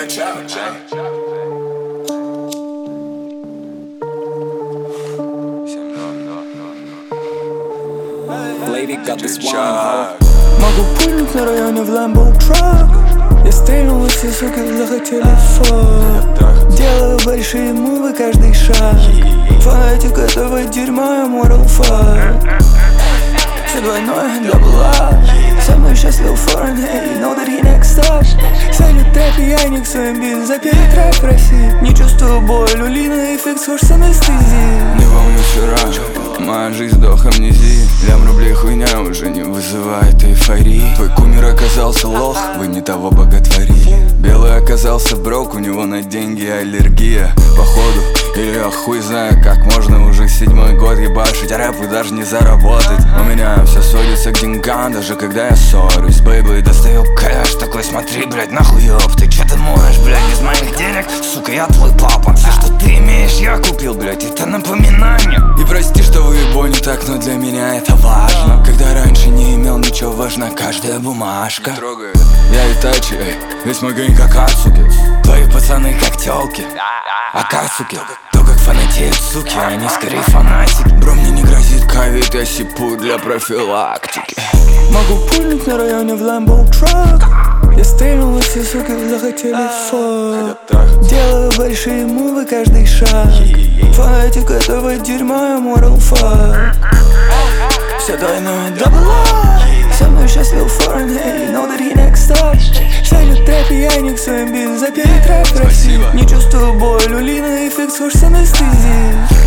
Могу пульнуть на районе в Lambo Truck. Я стрельнул, и все суки захотели фак. Делаю большие мувы каждый шаг. Фанатик этого дерьма, я Mortal Fight. Все двойное для благ. Со мной счастлив форен, hey, you know that he next up. Салют трэп, я не к своим бит, запели трэп в России. Не чувствую боль, улина, эффект схож с анестезией. Не волнуй вчера, моя жизнь вдох амнезии. Лям рублей хуйня уже не вызывает эйфории. Твой кумир оказался лох, вы не того боготворили. Белый оказался брок, у него на деньги аллергия. Походу, или я хуй знаю, как можно уже 7-й год ебашить рэп и даже не заработать. У меня все сводится к деньгам, даже когда я ссорюсь с бэйбой. Достаю кэш, такой смотри, блядь, нахуй ёб. Ты чё ты можешь, блядь, без моих денег? Сука, я твой папа. Все, что ты имеешь, я купил, блядь, это напоминание. И прости, что выебу не так, но для меня это важно. Когда раньше не имел ничего, важна каждая бумажка. Я Итачи, весь мой гэнг как Ацуки. Твои пацаны как тёлки, Акацуки. То как фанатеют суки, они скорее фанатики. Бро, мне не грозит ковид, я сипу для профилактики. Могу пульнуть на районе в Lambo Truck. Я стрельнул, и все суки захотели фак. Делаю большие мувы каждый шаг. Фанатик этого дерьма, я Mortal Fight. Все двойное для благ. Со мной счастлив форен, hey, you know that he next up. Салют трэп, я не к своим бит, запели трэп в России. Не чувствую боль, улина, эффект схож с анестезией.